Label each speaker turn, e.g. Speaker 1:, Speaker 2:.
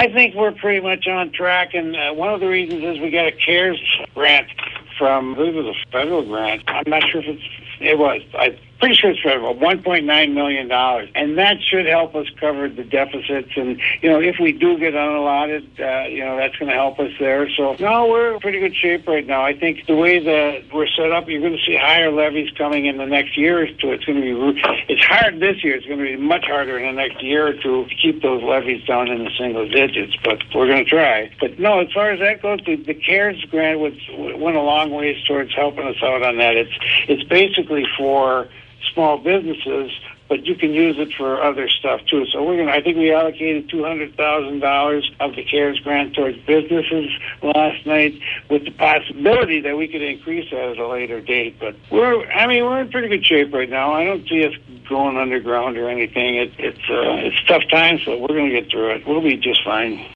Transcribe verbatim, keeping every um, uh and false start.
Speaker 1: I think we're pretty much on track, and uh, one of the reasons is we got a CARES grant from, I believe it was a federal grant. I'm not sure if it's, it was. I'm pretty sure it's federal, one point nine million dollars. And that should help us cover the deficits. And, you know, if we do get unallotted, uh, you know, that's going to help us there. So, no, we're in pretty good shape right now. I think the way that we're set up, you're going to see higher levies coming in the next year or two. It's going to be, it's hard this year. It's going to be much harder in the next year or two to keep those levies down in the single digits. But we're going to try. But, no, as far as that goes, the, the CARES grant was, went a long ways towards helping us out on that. It's It's basically for small businesses, but you can use it for other stuff too. So we're gonna. I think we allocated two hundred thousand dollars of the CARES grant towards businesses last night, with the possibility that we could increase that at a later date. But we're. I mean, we're in pretty good shape right now. I don't see us going underground or anything. It, it's uh, it's tough times, but we're gonna get through it. We'll be just fine.